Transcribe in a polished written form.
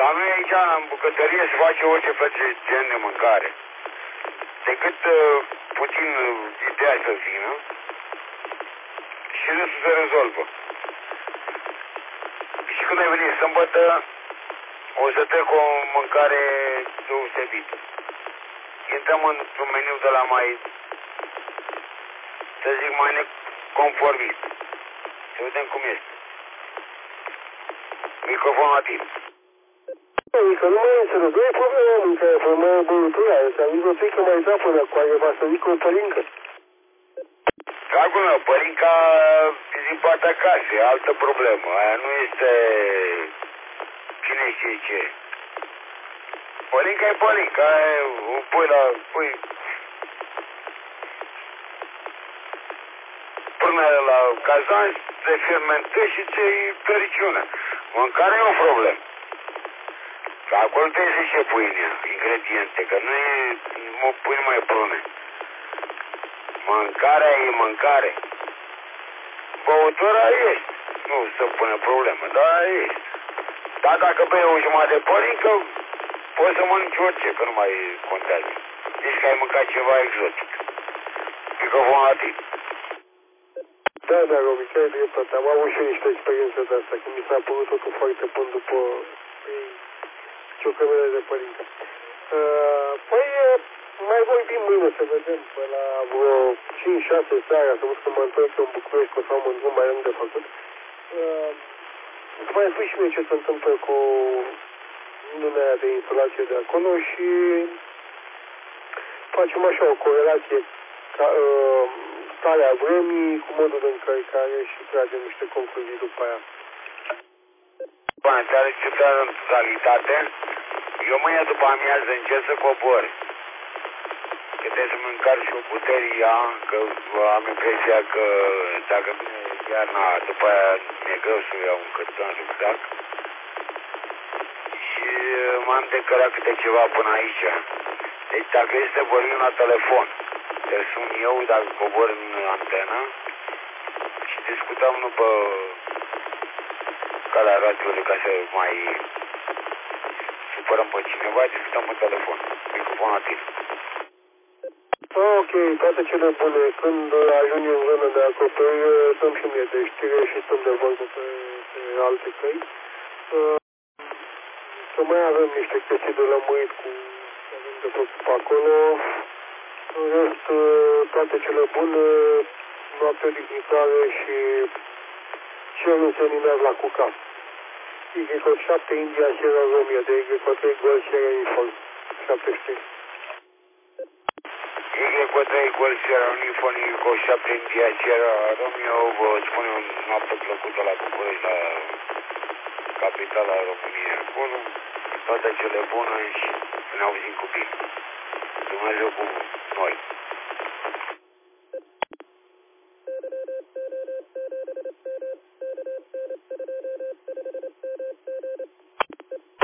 La noi aici, în bucătărie, se face orice fel de gen de mâncare. Decât puțin ideea să vină și restul se rezolvă. Și când ai venit sâmbătă, o să trec o mâncare deosebită. Intrăm într-un meniu de la mai, să zic, mai neconformist. Să vedem cum este. Microfonul la tine. Că nu mai înțeleg, nu e problema mâncarea, problema e băutura. Ți-am zis o pică mai da până cu aia, va să zic o părincă. Dragul meu, părinca e din partea casei, altă problemă. Aia nu este cine știe ce. Părinca e părinca, o pui la... până la cazan, se fermentezi și ți-i fericiune. Mâncarea e o problemă. Că acolo trebuie și pâine, ingrediente, că nu e pâine mai prune. Mâncarea e mâncare. Băutura este. Nu se pune problemă, dar este. Dar dacă bei o jumătate de părincă, poți să mănânci orice, că nu mai contează. Zici că ai mâncat ceva exotic. Microfonul la tine. Da, Robi, chiar e dreptate. Am avut și niște experiențe de asta, când mi s-a părut totul foarte bun după ciocămele de părincă. Păi, mai vorbim mâine să vedem, pe la vreo 5-6 seara, să văd că mă întorc în București, că o să am un drum mai lung de făcut. Să mai spui și mie ce se întâmplă cu lumea de instalație de acolo și facem așa o corelație starea vremii cu modul de încărcare și tragem niște concluzii după aia. Bine, ți-are acceptat în totalitate. Eu mâine după amiază încerc să cobor. Că trebuie să-mi încarc și o puteria, că am impresia că dacă vine iarna, după aia mi-e greu să iau un cărton rucsac. Și m-am decărat câte ceva până aici. Deci dacă este vorbim la telefon, te sun eu dacă cobor în antenă și discutăm după calea radioului ca să mai supărăm pe cineva, discutăm pe telefon. Microfonul la tine. Ok, toate cele bune. Când ajungi în zonă de acoperire, dăm și mie de știre și stăm de vorbă pe alte căi. Să mai avem niște chestii de lămurit cu avem de făcut pe acolo. În rest, toate cele bune, noapte odihnitoare și cerul seninar la Cuca. Y7 India Sierra Romeo, de Y3 Gol Sierra Uniform 73. Y3 Gol Sierra Uniform Y7 India Sierra Romeo, vă spune o noapte plăcută la București, la capitala României acolo. Toate cele bune și să ne auzim cu bine. Dumnezeu cu noi.